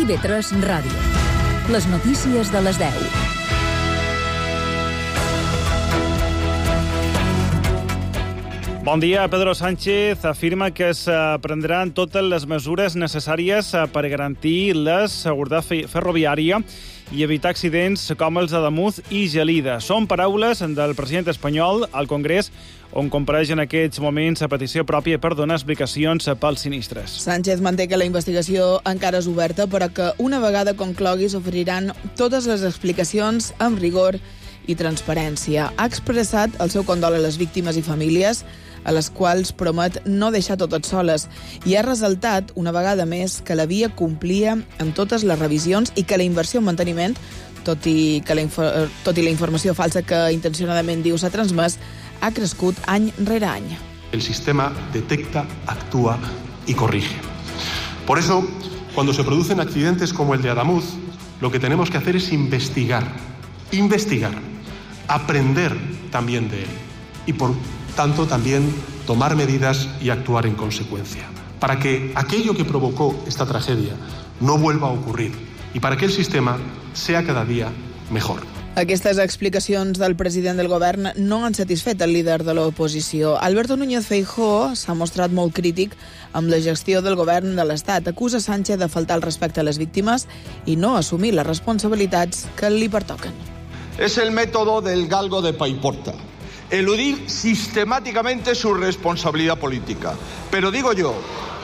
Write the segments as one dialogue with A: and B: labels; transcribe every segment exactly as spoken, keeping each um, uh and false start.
A: I B tres Ràdio. Les notícies de les deu.
B: Bon dia. Pedro Sánchez afirma que es prendran totes les mesures necessàries per garantir la seguretat ferroviària i evitar accidents com els de Damús i Gelida. Són paraules del president espanyol al Congrés, on compareix en aquests moments a petició pròpia per donar explicacions pels sinistres.
C: Sánchez manté que la investigació encara és oberta, però que una vegada conclogui s'oferiran totes les explicacions amb rigor i transparència. Ha expressat el seu condol a les víctimes i famílies, a les quals promet no deixar totes soles, i ha ressaltat una vegada més que la via complia amb totes les revisions i que la inversió en manteniment, tot i, que la, tot i la informació falsa que intencionadament diu s'ha transmès, ha crescut any rere any.
D: El sistema detecta, actúa y corrige. Por eso, cuando se producen accidentes como el de Adamuz, lo que tenemos que hacer es investigar, investigar, aprender también de él y por tanto también tomar medidas y actuar en consecuencia, para que aquello que provocó esta tragedia no vuelva a ocurrir y para que el sistema sea cada día mejor.
C: Aquestes explicacions del president del govern no han satisfet el líder de l'oposició. Alberto Núñez Feijóo s'ha mostrat molt crític amb la gestió del govern de l'Estat. Acusa Sánchez de faltar el respecte a les víctimes i no assumir les responsabilitats que li pertoquen.
E: Es el método del galgo de Paiporta. Eludir sistemáticamente su responsabilidad política. Pero digo yo,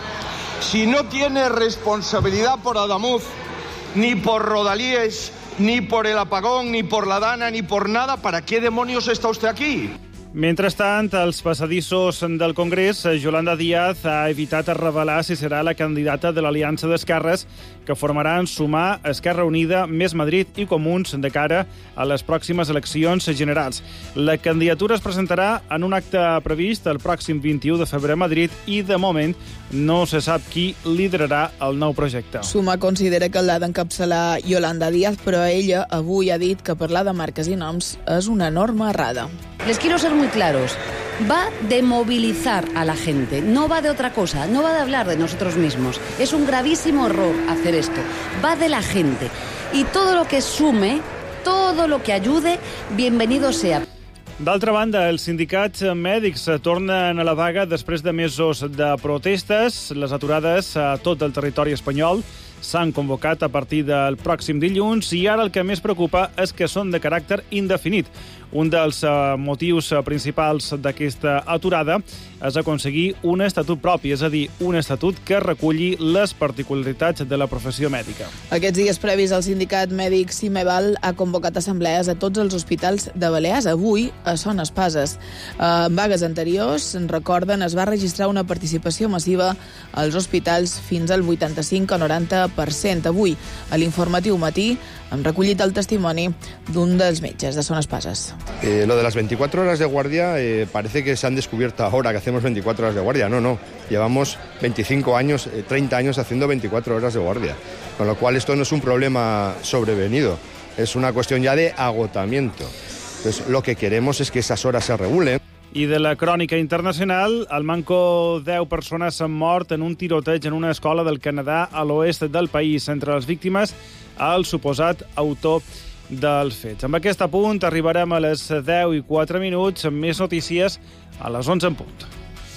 E: si no tiene responsabilidad por Adamuz, ni por Rodalíes, ni por el apagón, ni por la Dana, ni por nada, ¿para qué demonios está usted aquí?
B: Mentrestant, als passadissos del Congrés, Yolanda Díaz ha evitat revelar si serà la candidata de l'Aliança d'Esquerres que formaran Sumar, Esquerra Unida, Més Madrid i Comuns de cara a les pròximes eleccions generals. La candidatura es presentarà en un acte previst el pròxim vint-i-u de febrer a Madrid i, de moment, no se sap qui liderarà el nou projecte.
C: Sumar considera que l'ha d'encapçalar Yolanda Díaz, però ella avui ha dit que parlar de marques i noms és una enorme errada.
F: Les quiero ser muy claros. Va de movilizar a la gente, no va de otra cosa, no va de hablar de nosotros mismos. Es un gravísimo error hacer esto. Va de la gente. Y todo lo que sume, todo lo que ayude, bienvenido sea.
B: D'altra banda, els sindicats mèdics tornen a la vaga després de mesos de protestes. Les aturades a tot el territori espanyol s'han convocat a partir del pròxim dilluns i ara el que més preocupa és que són de caràcter indefinit. Un dels motius principals d'aquesta aturada és aconseguir un estatut propi, és a dir, un estatut que reculli les particularitats de la professió mèdica.
C: Aquests dies previs, el sindicat mèdic Cimeval ha convocat assemblees a tots els hospitals de Balears. Avui són Espases. En vagues anteriors, recorden, es va registrar una participació massiva als hospitals fins al vuitanta-cinc o noranta per cent. Avui, a l'informatiu Matí, hem recollit el testimoni d'un dels metges de Son Espases.
G: Eh, lo de las veinticuatro horas de guardia eh, parece que se han descubierto ahora que hacemos veinticuatro horas de guardia. No, no. Llevamos veinticinco años, eh, treinta años haciendo veinticuatro horas de guardia. Con lo cual esto no es un problema sobrevenido. Es una cuestión ya de agotamiento. Entonces, lo que queremos es que esas horas se regulen.
B: I de la crònica internacional, al manco deu persones s'han mort en un tiroteig en una escola del Canadà a l'oest del país. Entre les víctimes, el suposat autor dels fets. Amb aquest apunt arribarem a les deu i quatre minuts amb més notícies a les onze en punt.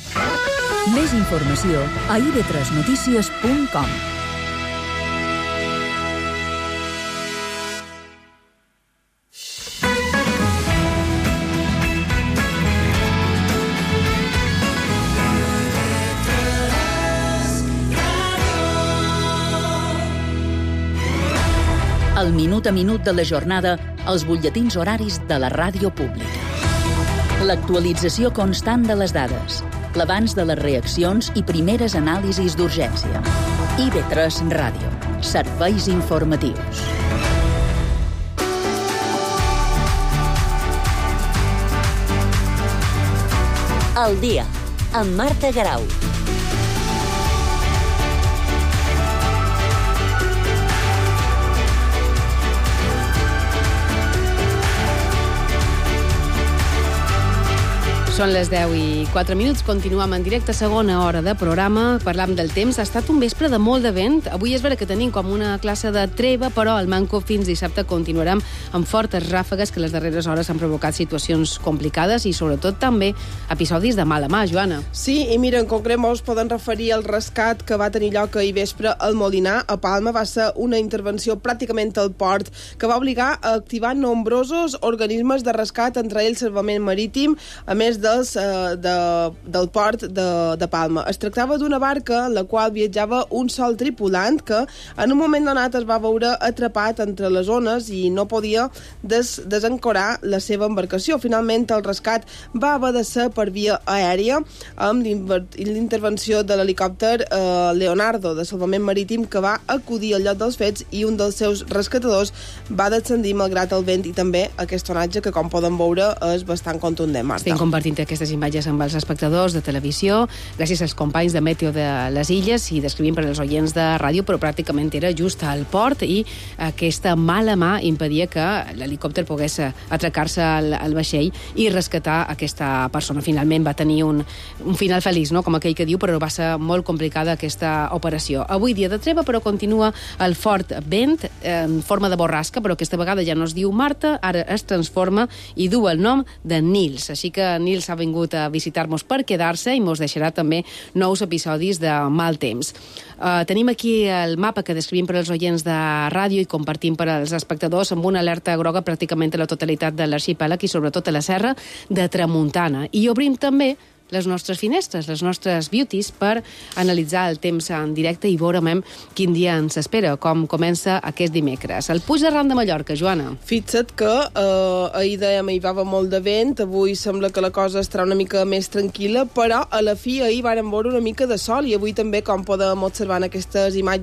A: Més informació a i be tres notícies punt com. El minut a minut de la jornada, els butlletins horaris de la ràdio pública. L'actualització constant de les dades, l'abans de les reaccions i primeres anàlisis d'urgència. i be tres Ràdio. Serveis informatius.
H: El dia, amb Marta Garau.
I: Són les deu i quatre minuts, continuem en directe, segona hora de programa, parlam del temps. Ha estat un vespre de molt de vent. Avui és vera que tenim com una classe de treva, però al Manco fins dissabte continuarem amb fortes ràfegues que les darreres hores han provocat situacions complicades i sobretot també episodis de mala mà, Joana.
J: Sí, i mira, en concret molts poden referir al rescat que va tenir lloc ahir vespre al Molinar, a Palma. Va ser una intervenció pràcticament al port que va obligar a activar nombrosos organismes de rescat, entre ells Salvament Marítim, a més dels, eh, de, del port de, de Palma. Es tractava d'una barca en la qual viatjava un sol tripulant que en un moment donat es va veure atrapat entre les ones i no podia des, desancorar la seva embarcació. Finalment el rescat va haver de ser per via aèria amb l'intervenció de l'helicòpter eh, Leonardo de Salvament Marítim, que va acudir al lloc dels fets i un dels seus rescatadors va descendir malgrat el vent i també aquest onatge que, com poden veure, és bastant contundent, Marta.
I: Estem compartint aquestes imatges amb els espectadors de televisió, gràcies als companys de Meteo de les Illes i descrivint per als oients de ràdio, però pràcticament era just al port i aquesta mala mà impedia que l'helicòpter pogués atracar-se al, al vaixell i rescatar aquesta persona. Finalment va tenir un, un final feliç, no? Com aquell que diu, però va ser molt complicada aquesta operació. Avui dia de treva, però continua el fort vent en forma de borrasca, però aquesta vegada ja no es diu Marta, ara es transforma i du el nom de Nils. Així que Nils ha vingut a visitar-nos per quedar-se i mos deixarà també nous episodis de mal temps. Uh, tenim aquí el mapa que descrivim per als oients de ràdio i compartim per als espectadors amb una alerta groga pràcticament a la totalitat de l'arxipèlag i sobretot a la serra de Tramuntana. I obrim també les nostres finestres, les nostres beauties, per analitzar el temps en directe i veurem quin dia ens espera, com comença aquest dimecres. El Puig de Ram de Mallorca, Joana.
J: Fixa't que eh, ahir dèiem hi va molt de vent, avui sembla que la cosa estarà una mica més tranquil·la, però a la fi ahir vàrem veure una mica de sol i avui també, com podem observar en aquestes imatges,